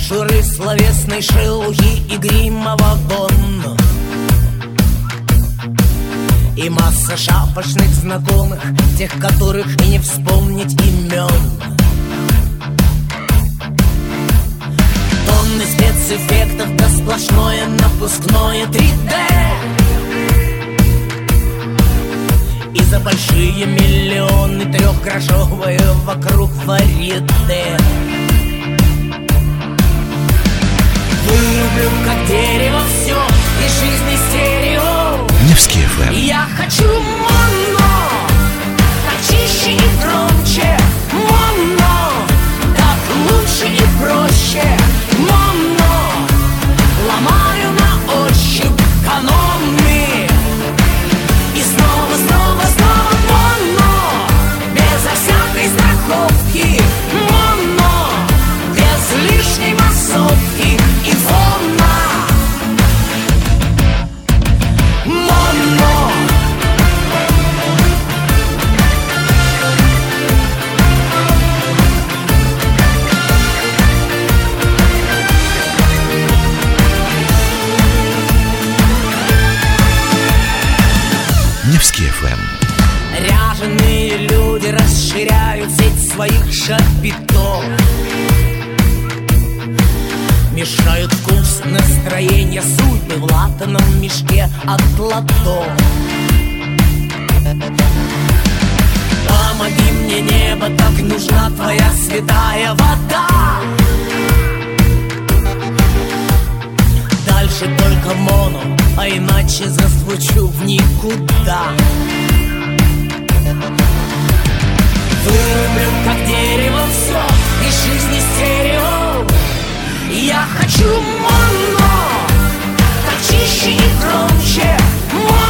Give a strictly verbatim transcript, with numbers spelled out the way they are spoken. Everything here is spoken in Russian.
мишуры словесной шелухи и грима вагон. И масса шапошных знакомых, тех, которых и не вспомнить имен. Тонны спецэффектов, да сплошное напускное три дэ. И за большие миллионы трехгрошовые вокруг варьете. Вырублю, как дерево, все из жизни стерео. Невский эф эм. Я хочу моно, так чище и громче. Моно, так лучше и проще. Моно, ломаю на ощупь каноны. И снова, снова, снова моно, безо всякой страховки. Моно, без лишней массовки и фона. Моно. Невский эф эм. Ряженые люди расширяют сеть своих шапито. Мешают вкус, настроение, судьбы в латаном мешке от лото. Помоги мне, небо, так нужна твоя святая вода. Дальше только моно, а иначе зазвучу в никуда. Вырублю, как дерево, все из жизни стерео. Я хочу моно, так чище и громче. Моно.